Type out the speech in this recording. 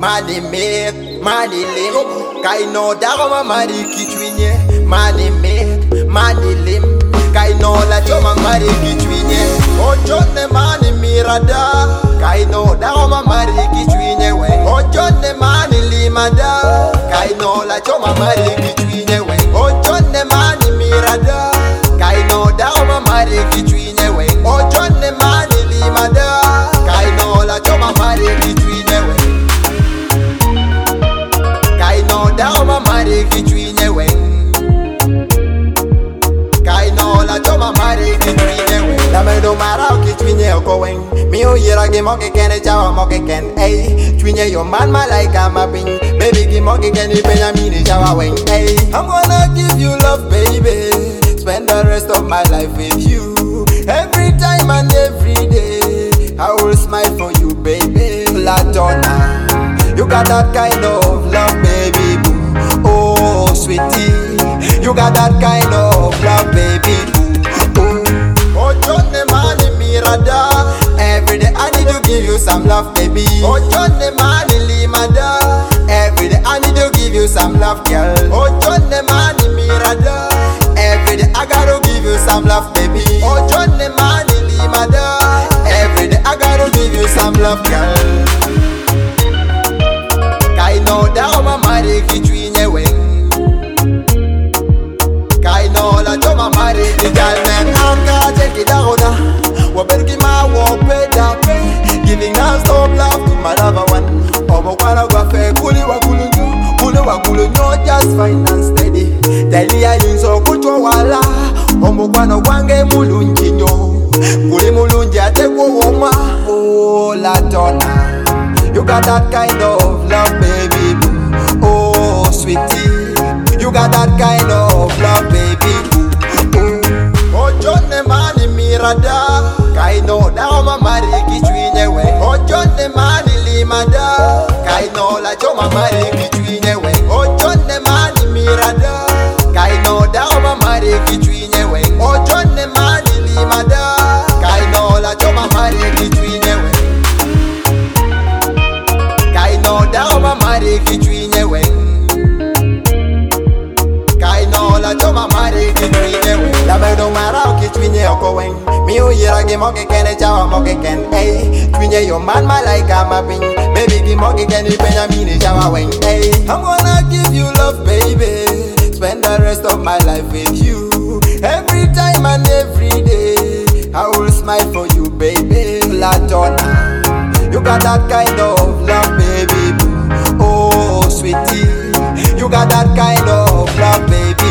Mani make, mani lim. Kaino daroma mari kichwinye. Mani make, mani lim. Kaino la choma mari kichwinye. Ojonne mani mirada. Kaino daroma mari kichwinye we. Ojonne mani limada. Kaino la choma mari kichwinye we. Ojonne mani mirada. Kaino daroma mari kichwinye we. Ojonne mani limada. Kaino la choma mari kichwinye we. Kaino daroma mari kichwinye we. Kaino la choma mari kichwinye we. La me do mara kichwinye oko wen. Mi o yera ge moke kene chawa moke ken. Ey, chwinye yo man malaika maping. Baby gi moke kene penya mini chawa wen. Ey, I'm gonna give you love baby. Spend the rest of my life with you. Every time and every day I will smile for you baby. Latona, you got that kind of love baby boo. Oh sweetie, you got that kind of love baby boo. Oh Johnny mani mirada. Every day I need to give you some love baby. Oh Johnny mani limada. Every day I need to give you some love girl. Oh Johnny mani mirada. Every day I gotta give you some love baby. Oh Johnny mani limada. Every day I gotta give you some love girl. Kaino daroma mari kichwinye we. Kaino la choma mari kichwinye we. Anka cheki daona. Wabergi ma wopeda pe. Giving non-stop love to my lover one. Omo kwana gwafe kuli wakulu nyo just fine and steady. Delia yinso kutwa wala. Omo kwana wange mulunji nyo. Kuli mulunji ate kwa woma. Oh Latona, you got that kind of love baby boo. Oh sweetie, you got that kind of love baby boo. Oh Johnny mani mirada. Kaino daroma mari kichwinye we. Oh Johnny mani limada. Kaino la choma mari kichwinye we. Oh Johnny mani mirada. Kaino daroma mari kichwinye we. Oh Johnny mani limada. Kaino la choma mari kichwinye we. Kaino daroma mari kichwinye we. Kaino la choma mari kichwinye we. La me do mara kichwinye oko wen. Mi o yera ge moke kene chawa moke ken. Ey, chwinye yo man malaika maping. Baby gi moke kene penya mini chawa wen. Ey, I'm gonna give you love baby. Spend the rest of my life with you. Every time and every day I will smile for you baby. Latona, you got that kind of love baby boo. Oh sweetie, you got that kind of love baby.